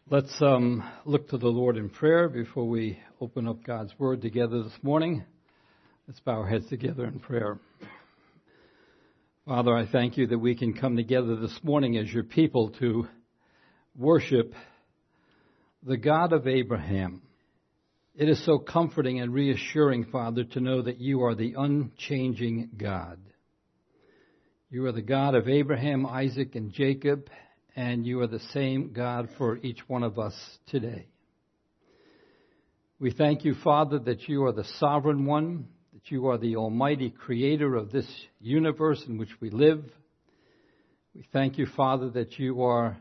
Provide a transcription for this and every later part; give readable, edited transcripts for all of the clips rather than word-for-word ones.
Let's look to the Lord in prayer before we open up God's Word together this morning. Let's bow our heads together in prayer. Father, I thank you that we can come together this morning as your people to worship the God of Abraham. It is so comforting and reassuring, Father, to know that you are the unchanging God. You are the God of Abraham, Isaac, and Jacob, and you are the same God for each one of us today. We thank you, Father, that you are the sovereign one, that you are the almighty creator of this universe in which we live. We thank you, Father, that you are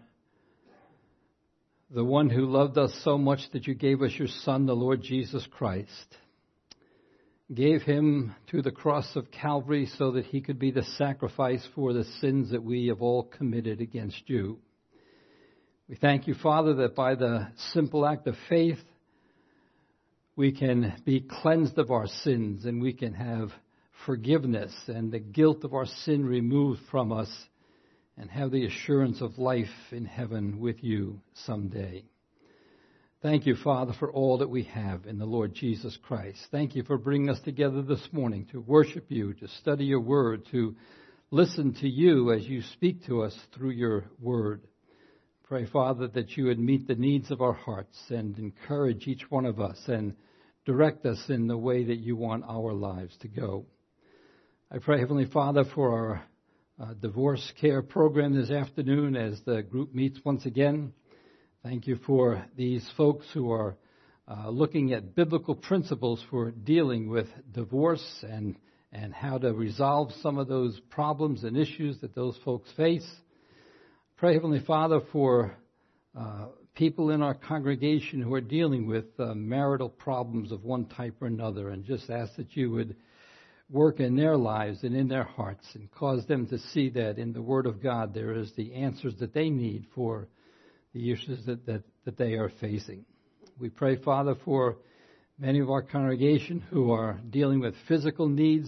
the one who loved us so much that you gave us your Son, the Lord Jesus Christ. Gave him to the cross of Calvary so that he could be the sacrifice for the sins that we have all committed against you. We thank you, Father, that by the simple act of faith, we can be cleansed of our sins and we can have forgiveness and the guilt of our sin removed from us and have the assurance of life in heaven with you someday. Thank you, Father, for all that we have in the Lord Jesus Christ. Thank you for bringing us together this morning to worship you, to study your word, to listen to you as you speak to us through your word. Pray, Father, that you would meet the needs of our hearts and encourage each one of us and direct us in the way that you want our lives to go. I pray, Heavenly Father, for our divorce care program this afternoon as the group meets once again. Thank you for these folks who are looking at biblical principles for dealing with divorce and how to resolve some of those problems and issues that those folks face. Pray, Heavenly Father, for people in our congregation who are dealing with marital problems of one type or another, and just ask that you would work in their lives and in their hearts and cause them to see that in the Word of God there is the answers that they need for the issues that they are facing. We pray, Father, for many of our congregation who are dealing with physical needs,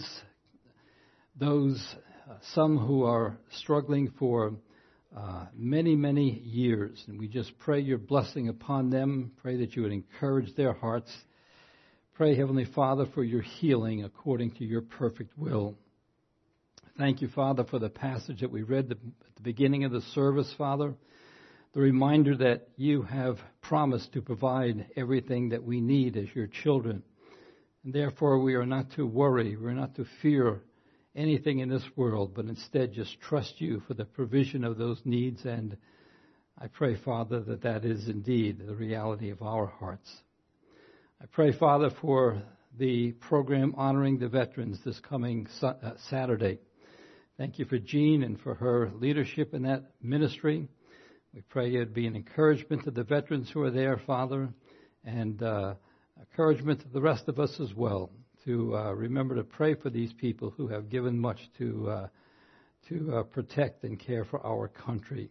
some who are struggling for many, many years. And we just pray your blessing upon them. Pray that you would encourage their hearts. Pray, Heavenly Father, for your healing according to your perfect will. Thank you, Father, for the passage that we read at the beginning of the service, Father. The reminder that you have promised to provide everything that we need as your children. And therefore, we are not to worry, we're not to fear anything in this world, but instead just trust you for the provision of those needs. And I pray, Father, that that is indeed the reality of our hearts. I pray, Father, for the program honoring the veterans this coming Saturday. Thank you for Jean and for her leadership in that ministry. We pray it'd be an encouragement to the veterans who are there, Father, and encouragement to the rest of us as well to remember to pray for these people who have given much to protect and care for our country.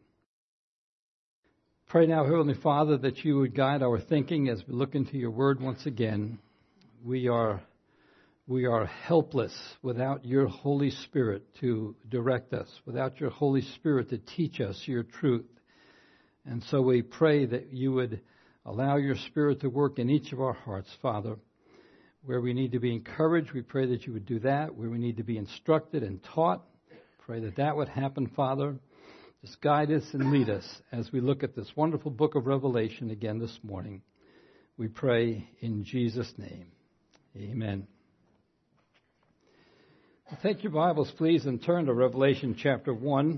Pray now, Heavenly Father, that you would guide our thinking as we look into your word once again. We are helpless without your Holy Spirit to direct us, without your Holy Spirit to teach us your truth. And so we pray that you would allow your Spirit to work in each of our hearts, Father. Where we need to be encouraged, we pray that you would do that. Where we need to be instructed and taught, pray that that would happen, Father. Just guide us and lead us as we look at this wonderful book of Revelation again this morning. We pray in Jesus' name. Amen. Well, take your Bibles, please, and turn to Revelation chapter 1.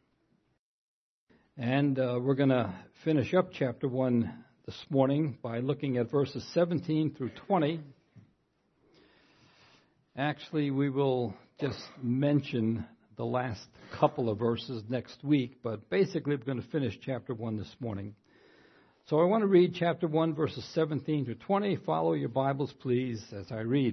And we're going to finish up chapter 1 this morning by looking at verses 17 through 20. Actually, we will just mention the last couple of verses next week, but basically we're going to finish chapter 1 this morning. So I want to read chapter 1, verses 17 through 20. Follow your Bibles, please, as I read.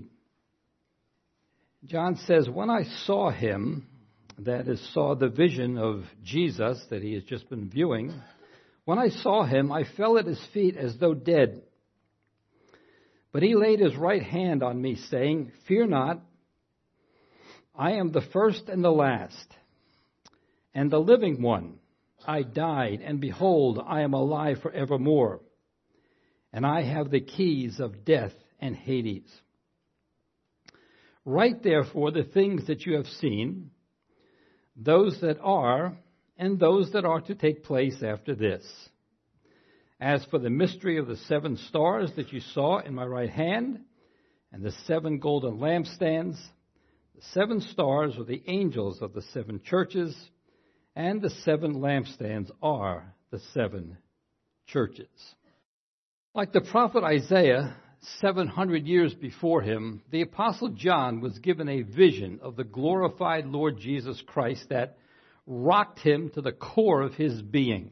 John says, "When I saw him," that is, saw the vision of Jesus that he has just been viewing, "when I saw him, I fell at his feet as though dead. But he laid his right hand on me, saying, 'Fear not, I am the first and the last, and the living one. I died, and behold, I am alive forevermore. And I have the keys of death and Hades. Write therefore the things that you have seen, those that are, and those that are to take place after this. As for the mystery of the 7 stars that you saw in my right hand, and the 7 golden lampstands, the 7 stars are the angels of the 7 churches, and the 7 lampstands are the 7 churches. Like the prophet Isaiah, 700 years before him, the Apostle John was given a vision of the glorified Lord Jesus Christ that rocked him to the core of his being.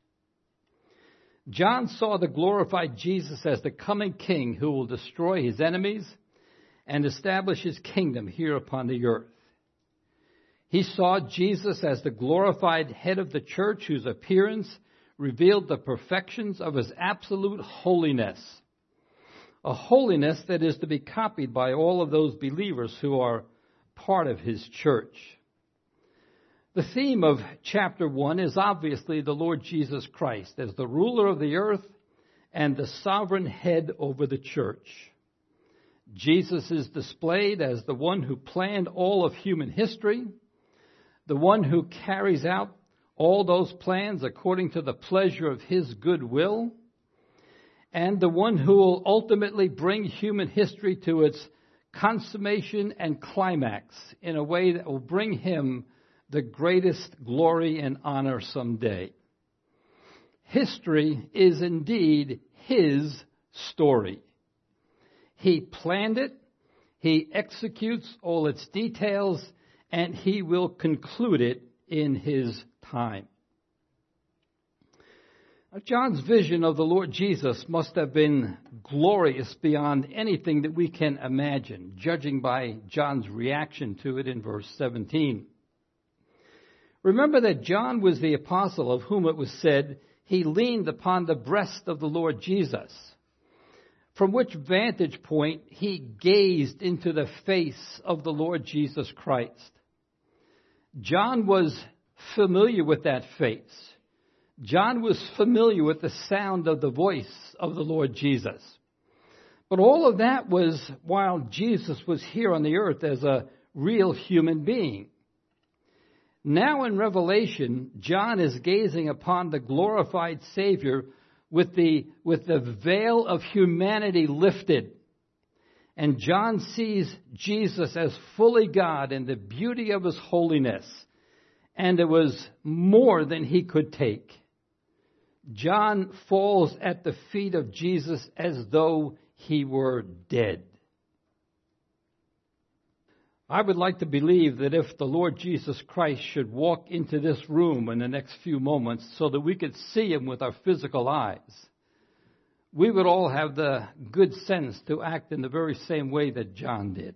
John saw the glorified Jesus as the coming king who will destroy his enemies and establish his kingdom here upon the earth. He saw Jesus as the glorified head of the church whose appearance revealed the perfections of his absolute holiness, a holiness that is to be copied by all of those believers who are part of his church. The theme of chapter 1 is obviously the Lord Jesus Christ as the ruler of the earth and the sovereign head over the church. Jesus is displayed as the one who planned all of human history, the one who carries out all those plans according to the pleasure of his good will, and the one who will ultimately bring human history to its consummation and climax in a way that will bring him the greatest glory and honor someday. History is indeed his story. He planned it, he executes all its details, and he will conclude it in his time. John's vision of the Lord Jesus must have been glorious beyond anything that we can imagine, judging by John's reaction to it in verse 17. Remember that John was the apostle of whom it was said, he leaned upon the breast of the Lord Jesus, from which vantage point he gazed into the face of the Lord Jesus Christ. John was familiar with that face. John was familiar with the sound of the voice of the Lord Jesus. But all of that was while Jesus was here on the earth as a real human being. Now in Revelation, John is gazing upon the glorified Savior with the veil of humanity lifted. And John sees Jesus as fully God in the beauty of his holiness. And it was more than he could take. John falls at the feet of Jesus as though he were dead. I would like to believe that if the Lord Jesus Christ should walk into this room in the next few moments so that we could see him with our physical eyes, we would all have the good sense to act in the very same way that John did.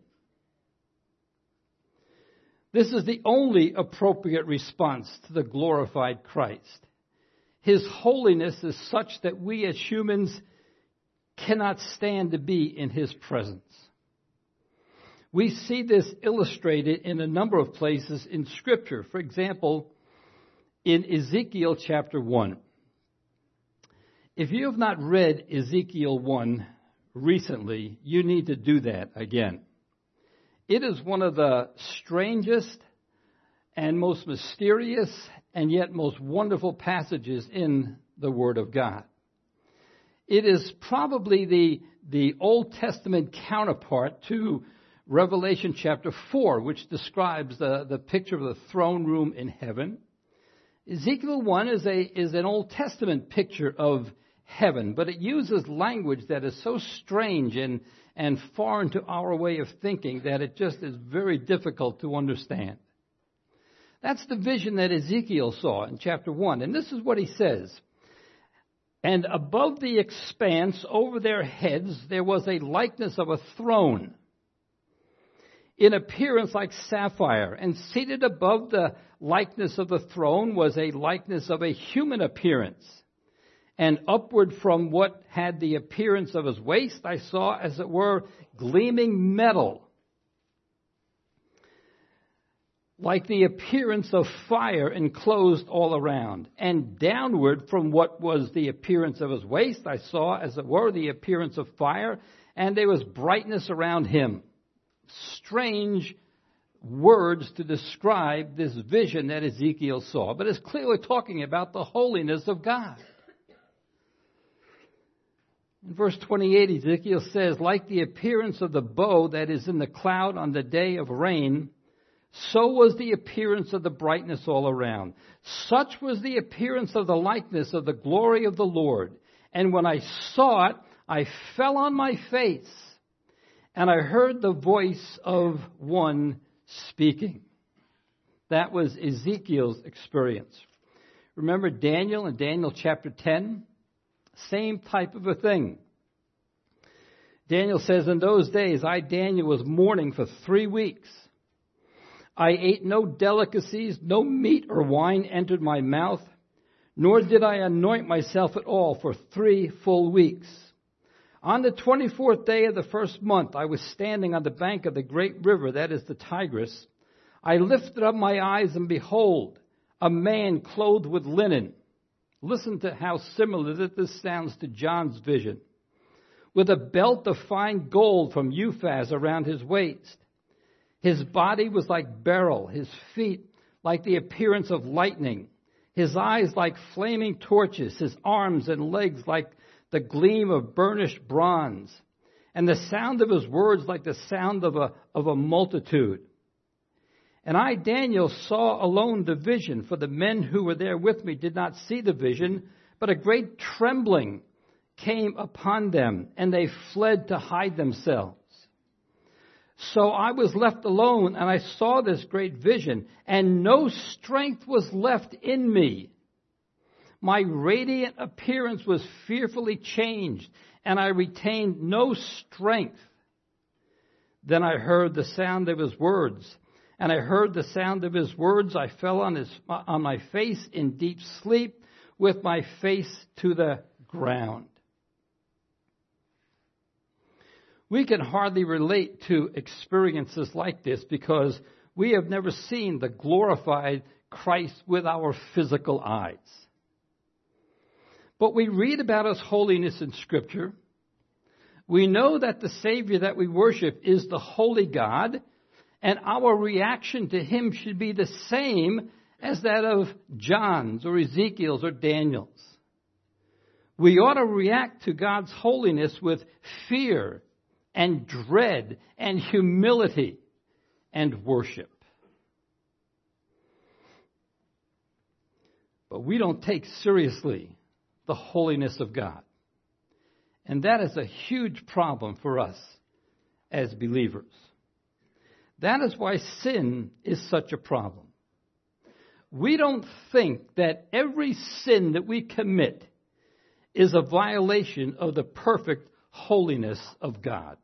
This is the only appropriate response to the glorified Christ. His holiness is such that we as humans cannot stand to be in his presence. We see this illustrated in a number of places in Scripture. For example, in Ezekiel chapter 1. If you have not read Ezekiel 1 recently, you need to do that again. It is one of the strangest and most mysterious and yet most wonderful passages in the Word of God. It is probably the Old Testament counterpart to Revelation chapter 4, which describes the picture of the throne room in heaven. Ezekiel 1 is an Old Testament picture of heaven, but it uses language that is so strange and foreign to our way of thinking that it just is very difficult to understand. That's the vision that Ezekiel saw in chapter 1. And this is what he says. And above the expanse over their heads there was a likeness of a throne, in appearance like sapphire, and seated above the likeness of the throne was a likeness of a human appearance. And upward from what had the appearance of his waist, I saw, as it were, gleaming metal. like the appearance of fire enclosed all around. And downward from what was the appearance of his waist, I saw, as it were, the appearance of fire, and there was brightness around him. Strange words to describe this vision that Ezekiel saw, but it's clearly talking about the holiness of God. In verse 28, Ezekiel says, like the appearance of the bow that is in the cloud on the day of rain, so was the appearance of the brightness all around. Such was the appearance of the likeness of the glory of the Lord. And when I saw it, I fell on my face, and I heard the voice of one speaking. That was Ezekiel's experience. Remember Daniel in Daniel chapter 10? Same type of a thing. Daniel says, in those days, I, Daniel, was mourning for 3 weeks. I ate no delicacies, no meat or wine entered my mouth, nor did I anoint myself at all for 3 full weeks. On the 24th day of the first month, I was standing on the bank of the great river, that is the Tigris. I lifted up my eyes, and behold, a man clothed with linen. Listen to how similar that this sounds to John's vision. With a belt of fine gold from Uphaz around his waist. His body was like beryl, his feet like the appearance of lightning, his eyes like flaming torches, his arms and legs like the gleam of burnished bronze, and the sound of his words like the sound of a multitude. And I, Daniel, saw alone the vision, for the men who were there with me did not see the vision, but a great trembling came upon them, and they fled to hide themselves. So I was left alone, and I saw this great vision, and no strength was left in me. My radiant appearance was fearfully changed, and I retained no strength. Then I heard the sound of his words, and I heard the sound of his words. I fell on my face in deep sleep, with my face to the ground. We can hardly relate to experiences like this because we have never seen the glorified Christ with our physical eyes. But we read about his holiness in Scripture. We know that the Savior that we worship is the holy God, and our reaction to him should be the same as that of John's or Ezekiel's or Daniel's. We ought to react to God's holiness with fear and dread and humility and worship. But we don't take seriously the holiness of God. And that is a huge problem for us as believers. That is why sin is such a problem. We don't think that every sin that we commit is a violation of the perfect holiness of God.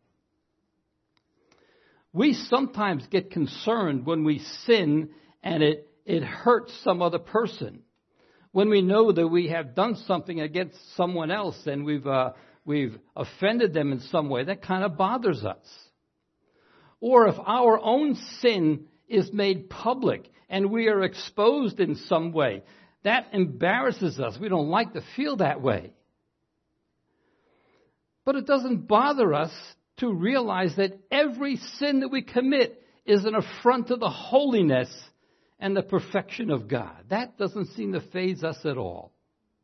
We sometimes get concerned when we sin and it hurts some other person. When we know that we have done something against someone else and we've offended them in some way, that kind of bothers us. Or if our own sin is made public and we are exposed in some way, that embarrasses us. We don't like to feel that way. But it doesn't bother us to realize that every sin that we commit is an affront to the holiness and the perfection of God. That doesn't seem to faze us at all.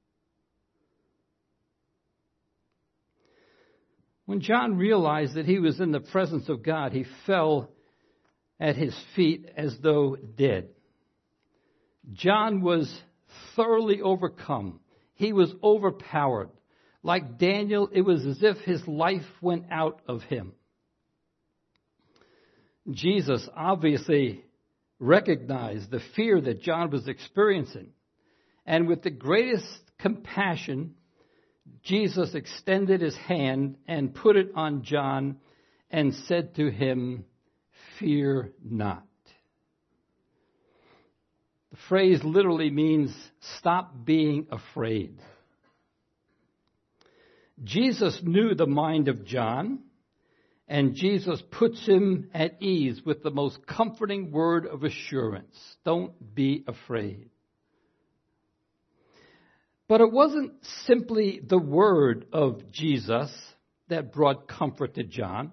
When John realized that he was in the presence of God, he fell at his feet as though dead. John was thoroughly overcome. He was overpowered. Like Daniel, it was as if his life went out of him. Jesus obviously recognized the fear that John was experiencing. And with the greatest compassion, Jesus extended his hand and put it on John and said to him, "Fear not." The phrase literally means stop being afraid. Jesus knew the mind of John, And Jesus puts him at ease with the most comforting word of assurance. Don't be afraid. But it wasn't simply the word of Jesus that brought comfort to John.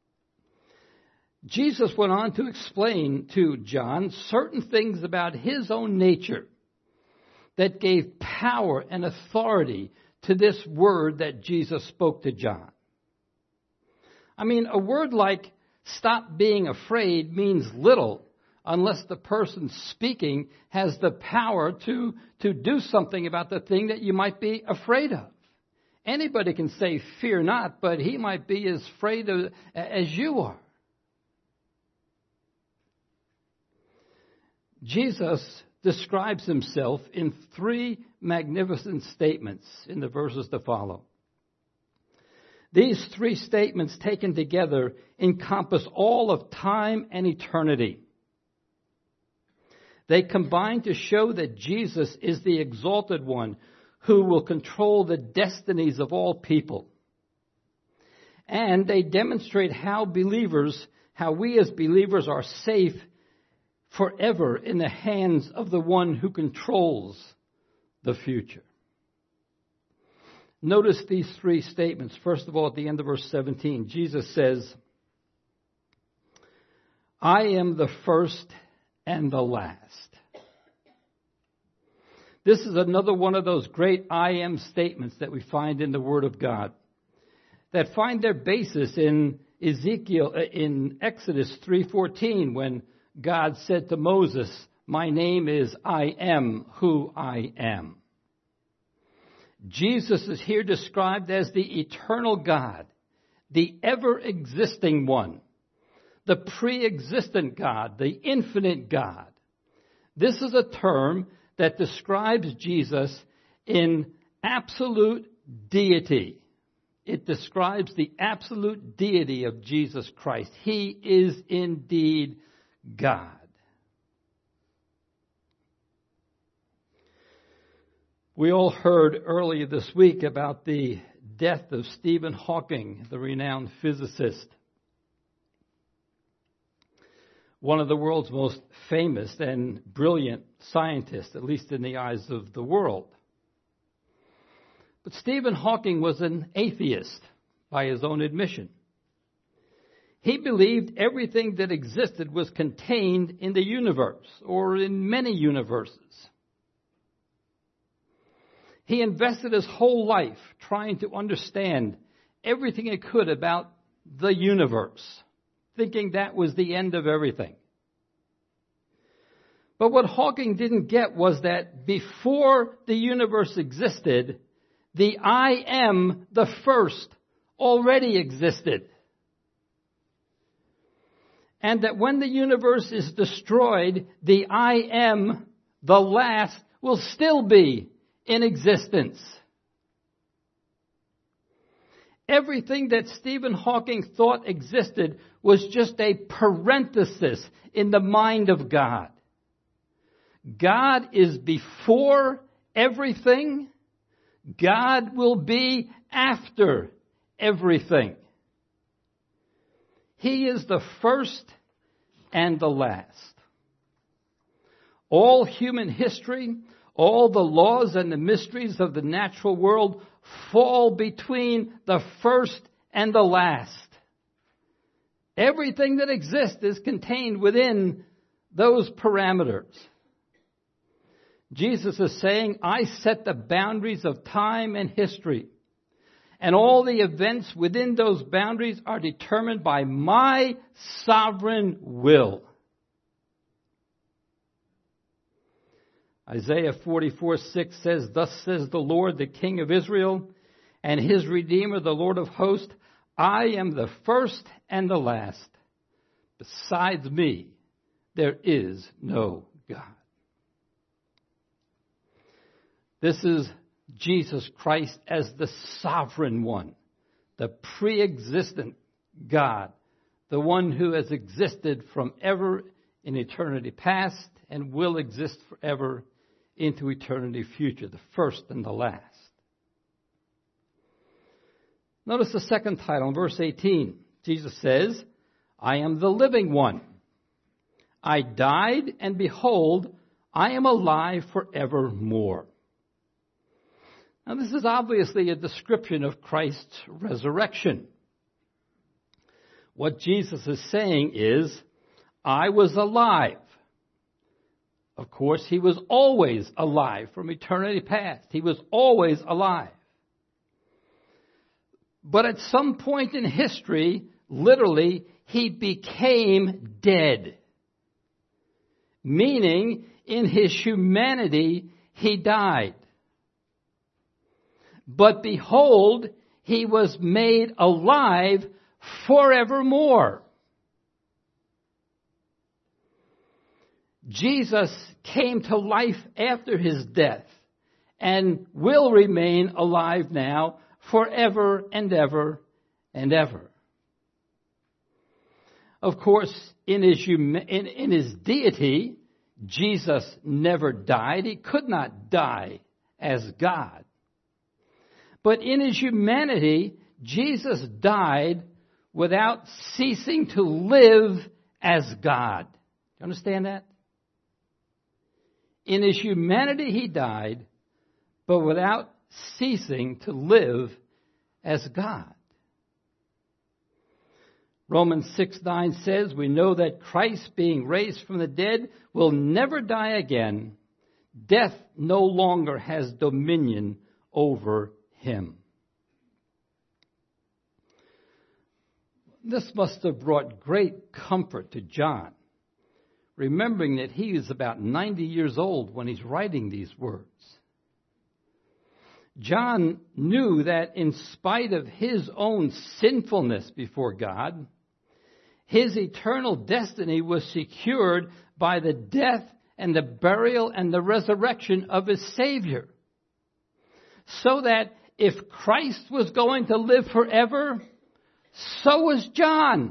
Jesus went on to explain to John certain things about his own nature that gave power and authority to this word that Jesus spoke to John. I mean, a word like stop being afraid means little unless the person speaking has the power to do something about the thing that you might be afraid of. Anybody can say, fear not, but he might be as afraid as you are. Jesus describes himself in 3 magnificent statements in the verses to follow. These 3 statements taken together encompass all of time and eternity. They combine to show that Jesus is the exalted one who will control the destinies of all people. And they demonstrate how we as believers are safe forever in the hands of the one who controls the future. Notice these 3 statements. First of all, at the end of verse 17, Jesus says, I am the first and the last. This is another one of those great I am statements that we find in the Word of God that find their basis in Exodus 3:14 when God said to Moses, my name is I am who I am. Jesus is here described as the eternal God, the ever-existing one, the pre-existent God, the infinite God. This is a term that describes Jesus in absolute deity. It describes the absolute deity of Jesus Christ. He is indeed God. We all heard earlier this week about the death of Stephen Hawking, the renowned physicist. One of the world's most famous and brilliant scientists, at least in the eyes of the world. But Stephen Hawking was an atheist by his own admission. He believed everything that existed was contained in the universe or in many universes. He invested his whole life trying to understand everything he could about the universe, thinking that was the end of everything. But what Hawking didn't get was that before the universe existed, the I am, the first, already existed. And that when the universe is destroyed, the I am, the last, will still be in existence. Everything that Stephen Hawking thought existed was just a parenthesis in the mind of God. God is before everything. God will be after everything. He is the first and the last. All human history, all the laws and the mysteries of the natural world fall between the first and the last. Everything that exists is contained within those parameters. Jesus is saying, I set the boundaries of time and history. And all the events within those boundaries are determined by my sovereign will. Isaiah 44:6 says, Thus says the Lord, the King of Israel, and his Redeemer, the Lord of hosts, I am the first and the last. Besides me, there is no God. This is Jesus Christ as the sovereign one, the pre-existent God, the one who has existed from ever in eternity past and will exist forever into eternity future, the first and the last. Notice the second title in verse 18. Jesus says, I am the living one. I died, and behold, I am alive forevermore. Now, this is obviously a description of Christ's resurrection. What Jesus is saying is, I was alive. Of course, he was always alive from eternity past. He was always alive. But at some point in history, literally, he became dead. Meaning, in his humanity, he died. But behold, he was made alive forevermore. Jesus came to life after his death and will remain alive now forever and ever and ever. Of course, in his deity, Jesus never died. He could not die as God. But in his humanity, Jesus died without ceasing to live as God. Do you understand that? In his humanity, he died, but without ceasing to live as God. Romans 6:9 says, we know that Christ, being raised from the dead, will never die again. Death no longer has dominion over him. This must have brought great comfort to John, remembering that he is about 90 years old when he's writing these words. John knew that in spite of his own sinfulness before God, his eternal destiny was secured by the death and the burial and the resurrection of his Savior. So that if Christ was going to live forever, so was John.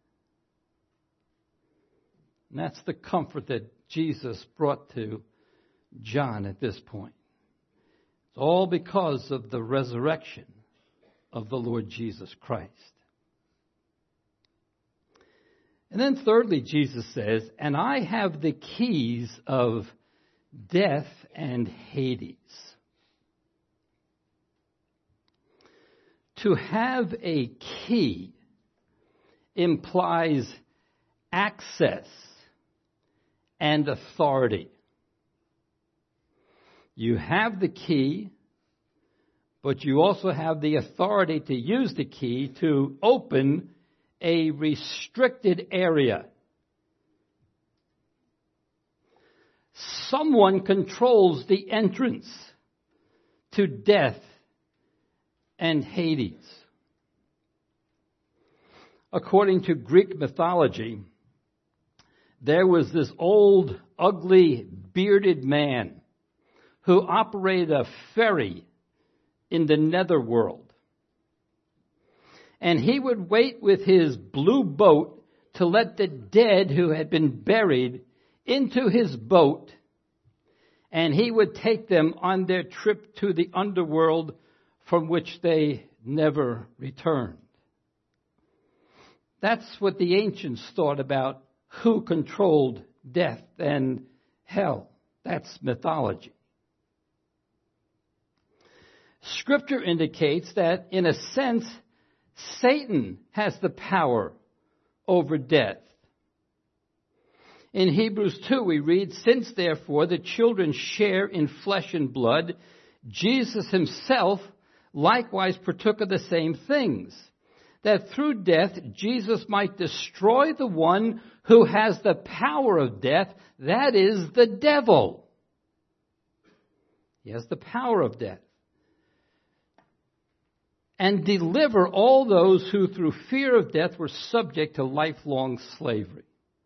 And that's the comfort that Jesus brought to John at this point. It's all because of the resurrection of the Lord Jesus Christ. And then thirdly, Jesus says, and I have the keys of death and Hades. To have a key implies access and authority. You have the key, but you also have the authority to use the key to open a restricted area. Someone controls the entrance to death and Hades. According to Greek mythology, there was this old, ugly, bearded man who operated a ferry in the netherworld. And he would wait with his blue boat to let the dead who had been buried into his boat, and he would take them on their trip to the underworld from which they never returned. That's what the ancients thought about who controlled death and hell. That's mythology. Scripture indicates that, in a sense, Satan has the power over death. In Hebrews 2 we read, since therefore the children share in flesh and blood, Jesus himself likewise partook of the same things, that through death Jesus might destroy the one who has the power of death, that is, the devil. He has the power of death. And deliver all those who through fear of death were subject to lifelong slavery.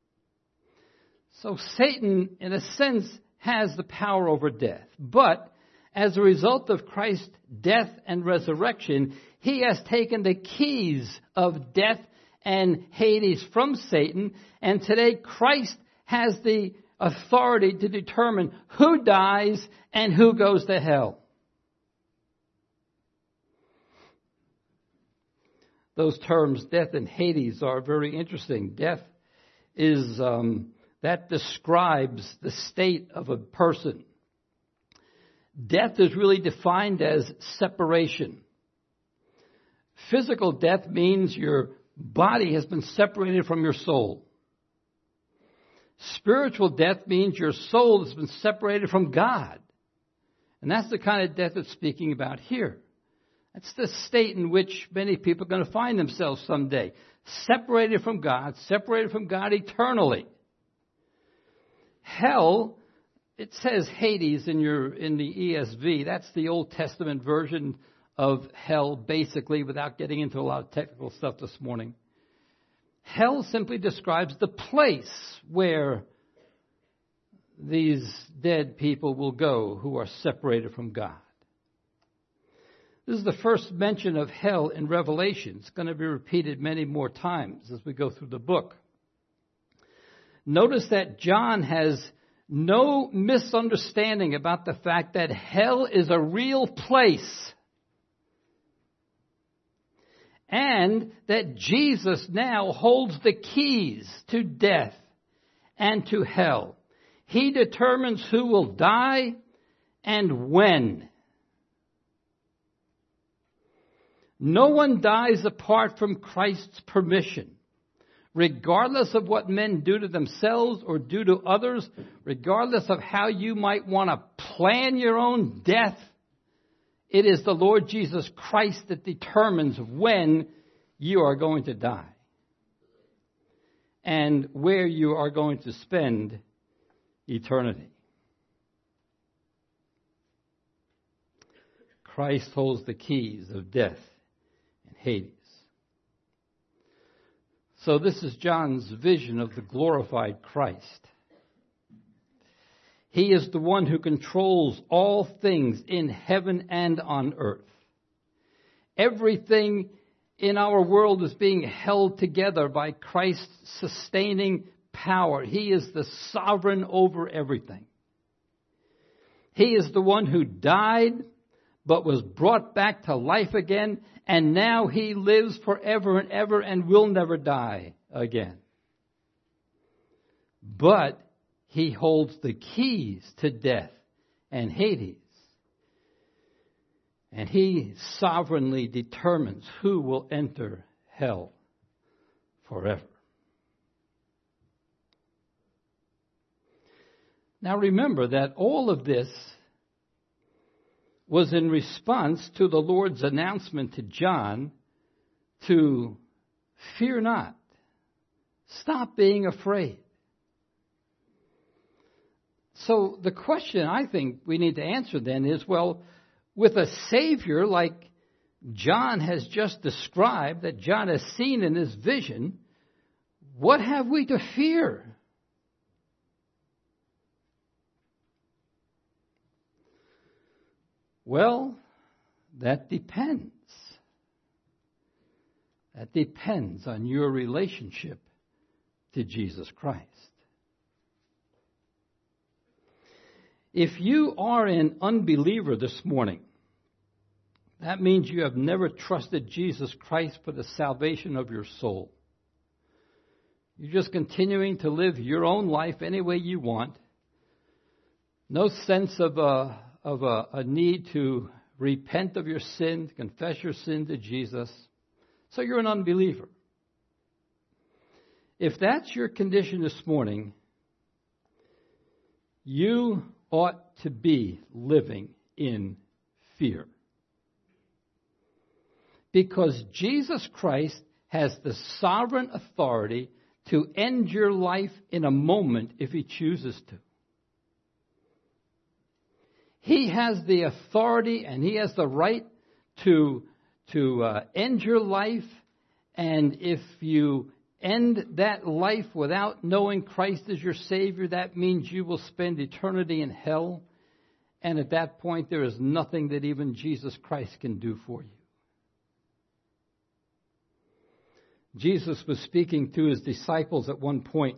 So Satan, in a sense, has the power over death. But as a result of Christ's death and resurrection, he has taken the keys of death and Hades from Satan. And today Christ has the authority to determine who dies and who goes to hell. those terms, death and Hades, are very interesting. Death is, that describes the state of a person. Death is really defined as separation. Physical death means your body has been separated from your soul. Spiritual death means your soul has been separated from God. And that's the kind of death it's speaking about here. That's the state in which many people are going to find themselves someday. Separated from God eternally. Hell, it says Hades in the ESV. That's the Old Testament version of hell, basically, without getting into a lot of technical stuff this morning. Hell simply describes the place where these dead people will go who are separated from God. This is the first mention of hell in Revelation. It's going to be repeated many more times as we go through the book. Notice that John has no misunderstanding about the fact that hell is a real place. And that Jesus now holds the keys to death and to hell. He determines who will die and when. No one dies apart from Christ's permission. Regardless of what men do to themselves or do to others, regardless of how you might want to plan your own death, it is the Lord Jesus Christ that determines when you are going to die and where you are going to spend eternity. Christ holds the keys of death and Hades. So this is John's vision of the glorified Christ. He is the one who controls all things in heaven and on earth. Everything in our world is being held together by Christ's sustaining power. He is the sovereign over everything. He is the one who died but was brought back to life again, and now he lives forever and ever and will never die again. But he holds the keys to death and Hades. And he sovereignly determines who will enter hell forever. Now remember that all of this was in response to the Lord's announcement to John to fear not. Stop being afraid. So the question I think we need to answer then is, well, with a Savior like John has just described, that John has seen in his vision, what have we to fear? Well, that depends. That depends on your relationship to Jesus Christ. If you are an unbeliever this morning, that means you have never trusted Jesus Christ for the salvation of your soul. You're just continuing to live your own life any way you want. No sense of a need to repent of your sin, to confess your sin to Jesus. So you're an unbeliever. If that's your condition this morning, you ought to be living in fear. Because Jesus Christ has the sovereign authority to end your life in a moment if he chooses to. He has the authority and he has the right to end your life. And if you end that life without knowing Christ as your Savior, that means you will spend eternity in hell. And at that point, there is nothing that even Jesus Christ can do for you. Jesus was speaking to his disciples at one point.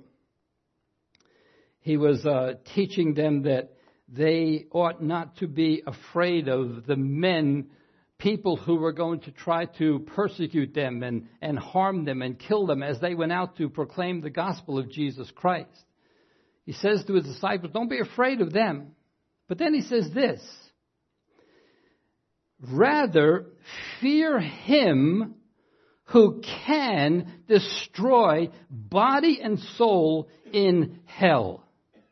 He was teaching them that they ought not to be afraid of the men people who were going to try to persecute them and harm them and kill them as they went out to proclaim the gospel of Jesus Christ. He says to his disciples, don't be afraid of them. But then he says this, rather fear him who can destroy body and soul in hell.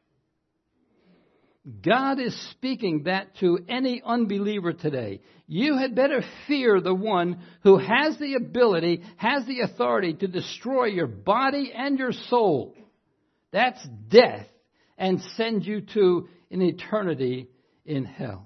God is speaking that to any unbeliever today. You had better fear the one who has the ability, has the authority to destroy your body and your soul. That's death, and send you to an eternity in hell.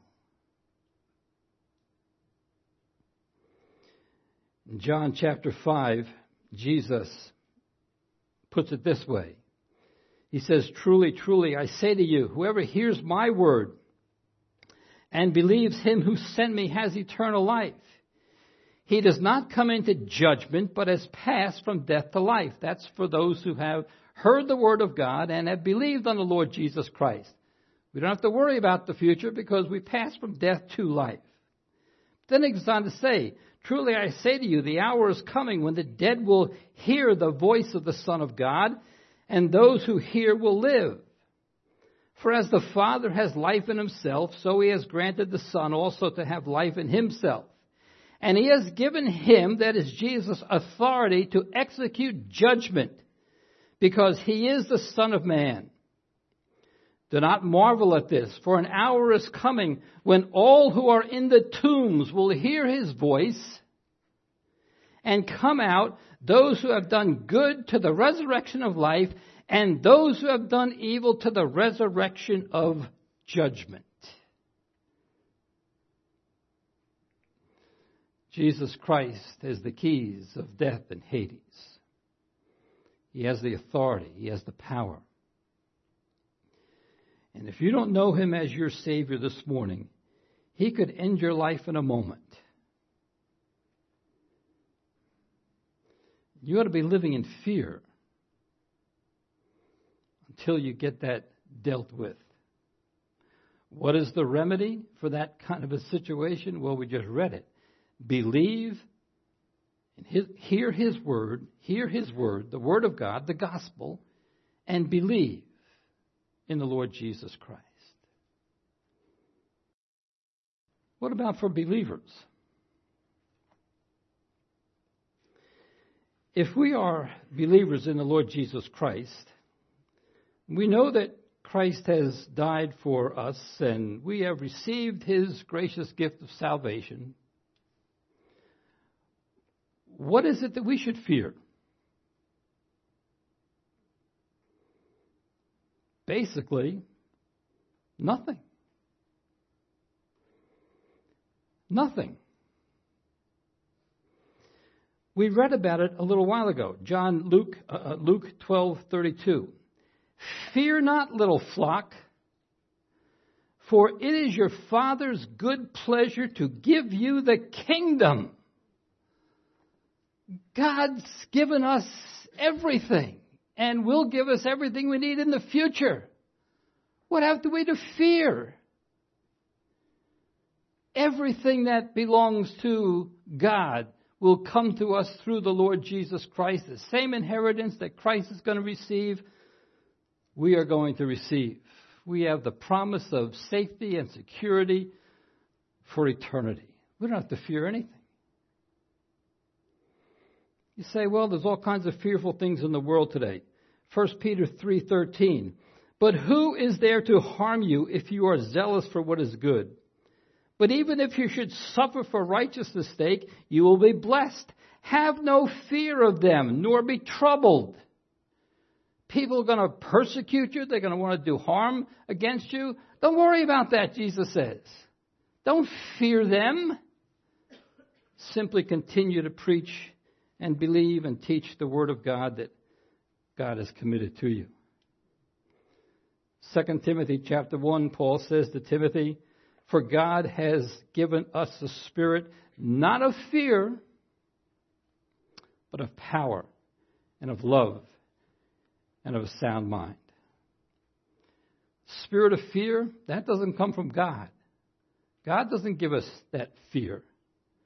In John chapter 5, Jesus puts it this way. He says, truly, truly, I say to you, whoever hears my word and believes him who sent me has eternal life. He does not come into judgment, but has passed from death to life. That's for those who have heard the word of God and have believed on the Lord Jesus Christ. We don't have to worry about the future because we pass from death to life. Then he goes on to say, truly I say to you, the hour is coming when the dead will hear the voice of the Son of God, and those who hear will live. For as the Father has life in himself, so he has granted the Son also to have life in himself. And he has given him, that is Jesus, authority to execute judgment, because he is the Son of Man. Do not marvel at this, for an hour is coming when all who are in the tombs will hear his voice and come out, those who have done good to the resurrection of life, and those who have done evil to the resurrection of judgment. Jesus Christ has the keys of death and Hades. He has the authority. He has the power. And if you don't know him as your Savior this morning, he could end your life in a moment. You ought to be living in fear until you get that dealt with. What is the remedy for that kind of a situation? Well, we just read it. Believe, and hear his word, the word of God, the gospel, and believe in the Lord Jesus Christ. What about for believers? If we are believers in the Lord Jesus Christ, we know that Christ has died for us and we have received his gracious gift of salvation. What is it that we should fear? Basically, nothing. Nothing. We read about it a little while ago. Luke 12:32. Fear not, little flock, for it is your Father's good pleasure to give you the kingdom. God's given us everything and will give us everything we need in the future. What have we to fear? Everything that belongs to God will come to us through the Lord Jesus Christ. The same inheritance that Christ is going to receive, we are going to receive. We have the promise of safety and security for eternity. We don't have to fear anything. You say, well, there's all kinds of fearful things in the world today. 1 Peter 3:13. But who is there to harm you if you are zealous for what is good? But even if you should suffer for righteousness' sake, you will be blessed. Have no fear of them, nor be troubled. People are going to persecute you. They're going to want to do harm against you. Don't worry about that, Jesus says. Don't fear them. Simply continue to preach and believe and teach the Word of God that God has committed to you. 2 Timothy chapter 1, Paul says to Timothy, for God has given us a spirit not of fear, but of power and of love and of a sound mind. Spirit of fear, that doesn't come from God. God doesn't give us that fear.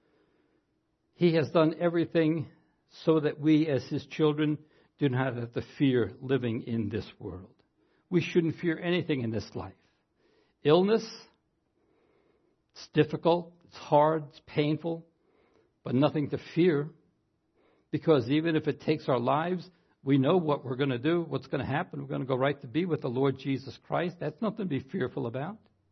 He has done everything so that we as his children do not have to fear living in this world. We shouldn't fear anything in this life. Illness, it's difficult, it's hard, it's painful, but nothing to fear, because even if it takes our lives, we know what we're going to do, what's going to happen. We're going to go right to be with the Lord Jesus Christ. That's nothing to be fearful about.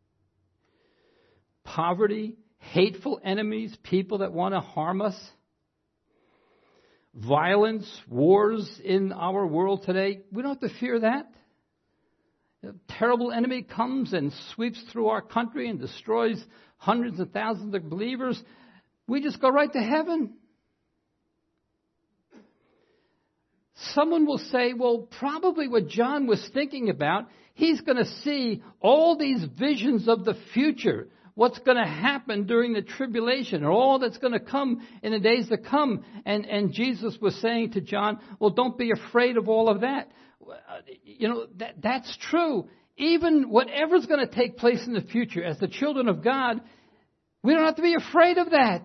Poverty, hateful enemies, people that want to harm us, violence, wars in our world today, we don't have to fear that. A terrible enemy comes and sweeps through our country and destroys hundreds of thousands of believers. We just go right to heaven. Someone will say, well, probably what John was thinking about, he's going to see all these visions of the future, what's going to happen during the tribulation, or all that's going to come in the days to come. And Jesus was saying to John, well, don't be afraid of all of that. That's true. Even whatever's going to take place in the future, as the children of God, we don't have to be afraid of that.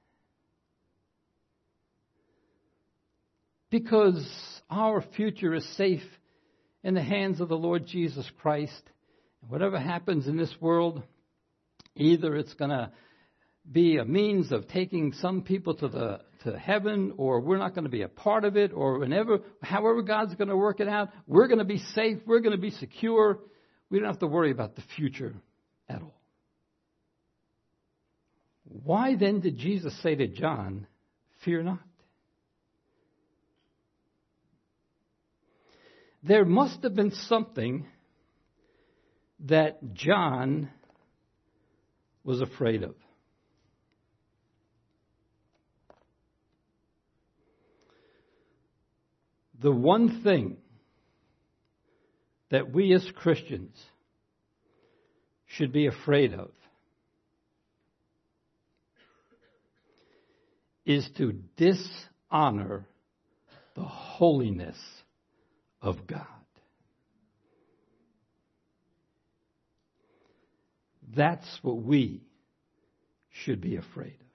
Because our future is safe in the hands of the Lord Jesus Christ. Whatever happens in this world, either it's going to be a means of taking some people to heaven, or we're not going to be a part of it, or however God's going to work it out, we're going to be safe, we're going to be secure. We don't have to worry about the future at all. Why then did Jesus say to John, fear not? There must have been something that John was afraid of. The one thing that we as Christians should be afraid of is to dishonor the holiness of God. That's what we should be afraid of.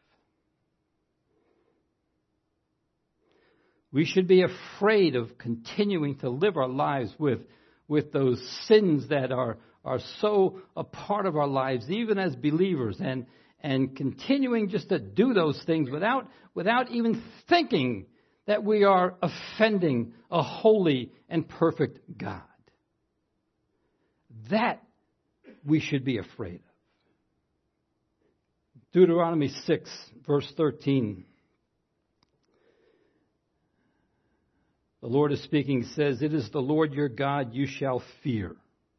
We should be afraid of continuing to live our lives with those sins that are so a part of our lives, even as believers, and continuing just to do those things without even thinking that we are offending a holy and perfect God. That we should be afraid of. Deuteronomy 6, verse 13. The Lord is speaking, says, "It is the Lord your God you shall fear.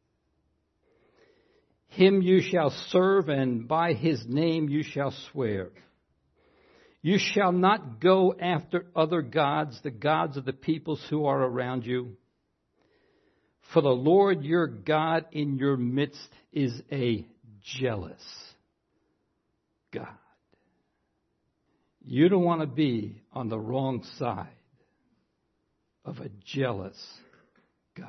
Him you shall serve, and by his name you shall swear. You shall not go after other gods, the gods of the peoples who are around you. For the Lord your God in your midst is a jealous God." You don't want to be on the wrong side of a jealous God.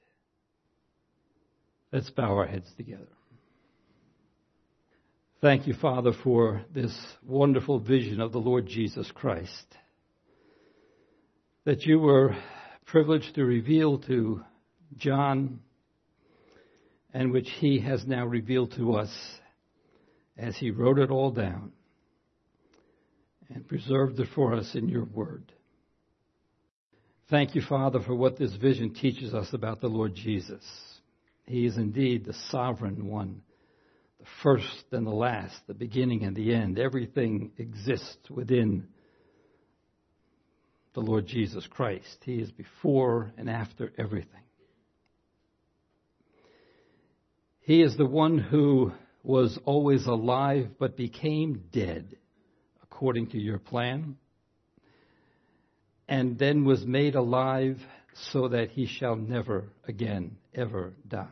Let's bow our heads together. Thank you, Father, for this wonderful vision of the Lord Jesus Christ that you were privileged to reveal to John, and which he has now revealed to us as he wrote it all down and preserved it for us in your word. Thank you, Father, for what this vision teaches us about the Lord Jesus. He is indeed the sovereign one, the first and the last, the beginning and the end. Everything exists within the Lord Jesus Christ. He is before and after everything. He is the one who was always alive but became dead according to your plan, and then was made alive so that he shall never again ever die.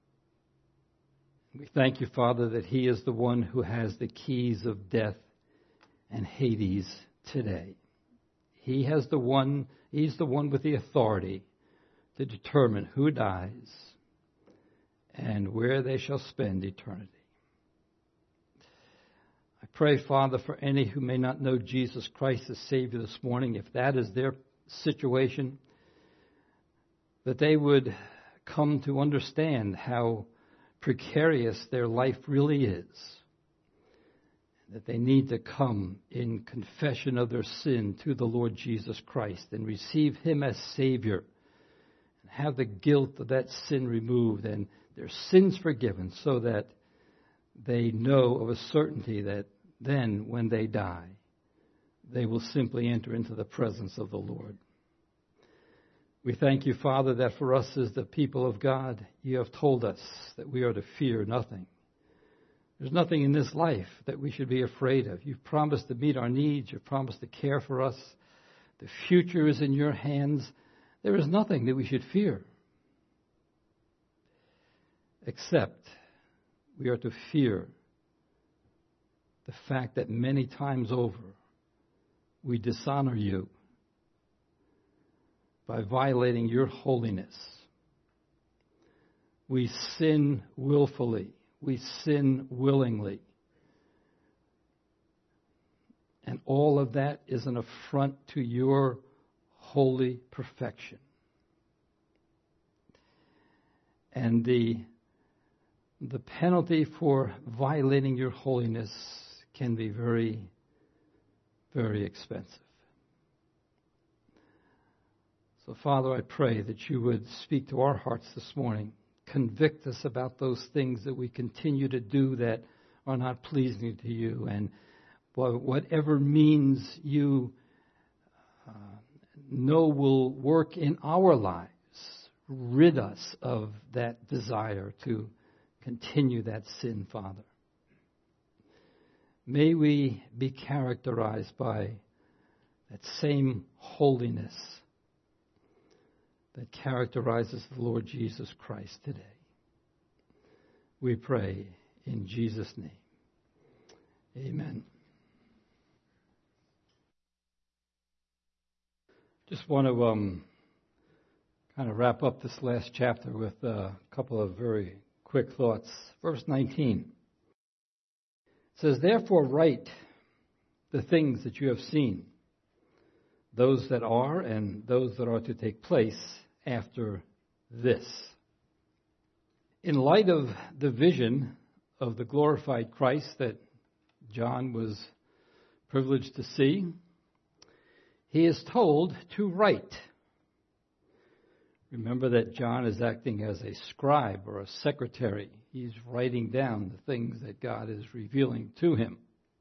We thank you, Father, that he is the one who has the keys of death and Hades today. He's the one with the authority to determine who dies and where they shall spend eternity. I pray, Father, for any who may not know Jesus Christ as Savior this morning, if that is their situation, that they would come to understand how precarious their life really is, that they need to come in confession of their sin to the Lord Jesus Christ and receive Him as Savior and have the guilt of that sin removed and their sins forgiven, so that they know of a certainty that then when they die, they will simply enter into the presence of the Lord. We thank you, Father, that for us as the people of God, you have told us that we are to fear nothing. There's nothing in this life that we should be afraid of. You've promised to meet our needs. You've promised to care for us. The future is in your hands. There is nothing that we should fear, except we are to fear the fact that many times over we dishonor you by violating your holiness. We sin willfully. We sin willingly. And all of that is an affront to your holy perfection. And the penalty for violating your holiness can be very, very expensive. So, Father, I pray that you would speak to our hearts this morning. Convict us about those things that we continue to do that are not pleasing to you. And whatever means you know will work in our lives, rid us of that desire to continue that sin, Father. May we be characterized by that same holiness that characterizes the Lord Jesus Christ today. We pray in Jesus' name. Amen. Just want to kind of wrap up this last chapter with a couple of very quick thoughts. Verse 19. It says, "Therefore write the things that you have seen, those that are and those that are to take place after this." In light of the vision of the glorified Christ that John was privileged to see, he is told to write. Remember that John is acting as a scribe or a secretary. He's writing down the things that God is revealing to him.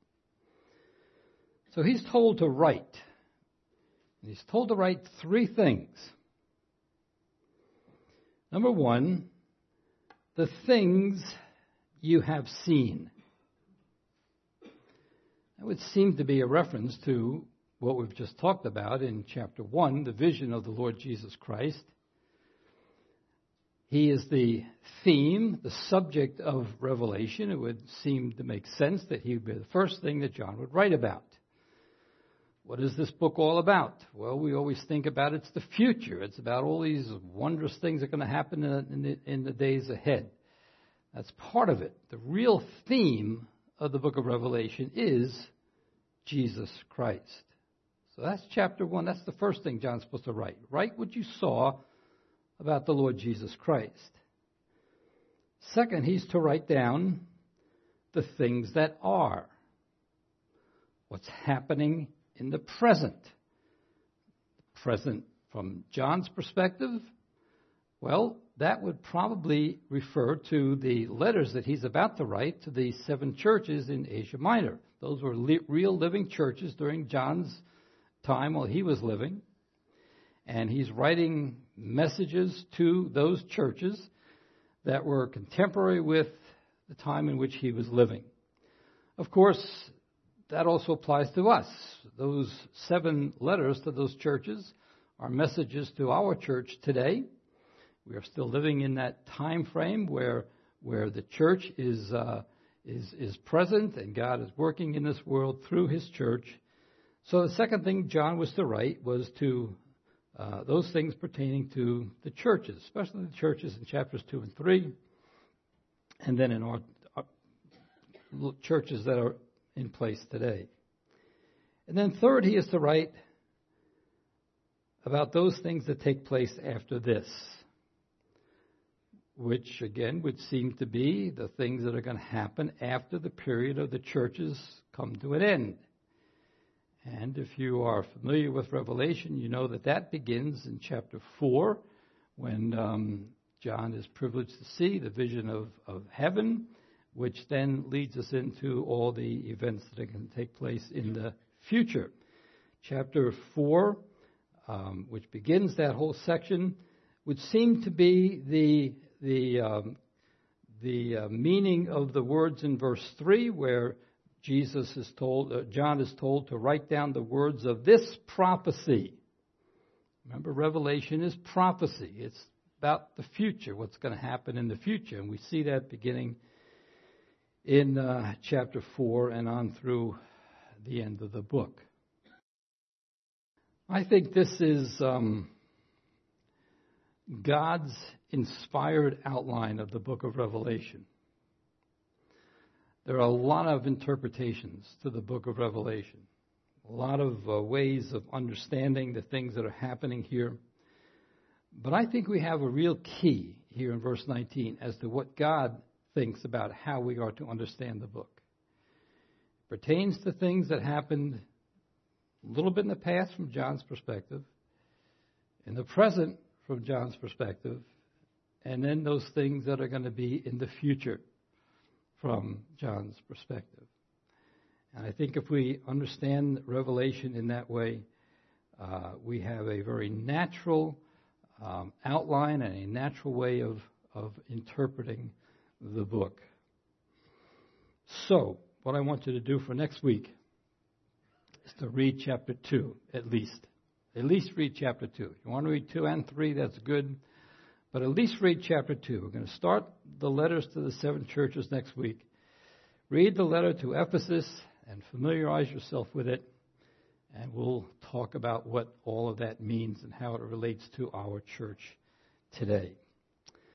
So he's told to write. He's told to write three things. Number one, the things you have seen. That would seem to be a reference to what we've just talked about in chapter 1, the vision of the Lord Jesus Christ. He is the theme, the subject of Revelation. It would seem to make sense that he would be the first thing that John would write about. What is this book all about? Well, we always think about it's the future. It's about all these wondrous things that are going to happen in the days ahead. That's part of it. The real theme of the book of Revelation is Jesus Christ. So that's chapter 1. That's the first thing John's supposed to write. Write what you saw about the Lord Jesus Christ. Second, he's to write down the things that are. What's happening in the present. Present from John's perspective, well, that would probably refer to the letters that he's about to write to the 7 churches in Asia Minor. Those were real living churches during John's time while he was living. And he's writing messages to those churches that were contemporary with the time in which he was living. Of course, that also applies to us. Those 7 letters to those churches are messages to our church today. We are still living in that time frame where the church is present and God is working in this world through his church. So the second thing John was to write was to those things pertaining to the churches, especially the churches in chapters 2 and 3, and then in our churches that are in place today. And then third, he is to write about those things that take place after this, which again would seem to be the things that are going to happen after the period of the churches come to an end. And if you are familiar with Revelation, you know that that begins in chapter 4 when John is privileged to see the vision of heaven, which then leads us into all the events that are going to take place in the future. Chapter 4, which begins that whole section, would seem to be the meaning of the words in verse 3, where John is told to write down the words of this prophecy. Remember, Revelation is prophecy. It's about the future, what's going to happen in the future. And we see that beginning in chapter 4 and on through the end of the book. I think this is God's inspired outline of the book of Revelation. There are a lot of interpretations to the book of Revelation, a lot of ways of understanding the things that are happening here. But I think we have a real key here in verse 19 as to what God thinks about how we are to understand the book. It pertains to things that happened a little bit in the past from John's perspective, in the present from John's perspective, and then those things that are going to be in the future from John's perspective. And I think if we understand Revelation in that way, we have a very natural outline and a natural way of interpreting the book. So, what I want you to do for next week is to read chapter 2, at least. At least read chapter 2. If you want to read 2 and 3, that's good. But at least read chapter 2. We're going to start the letters to the 7 churches next week. Read the letter to Ephesus and familiarize yourself with it. And we'll talk about what all of that means and how it relates to our church today.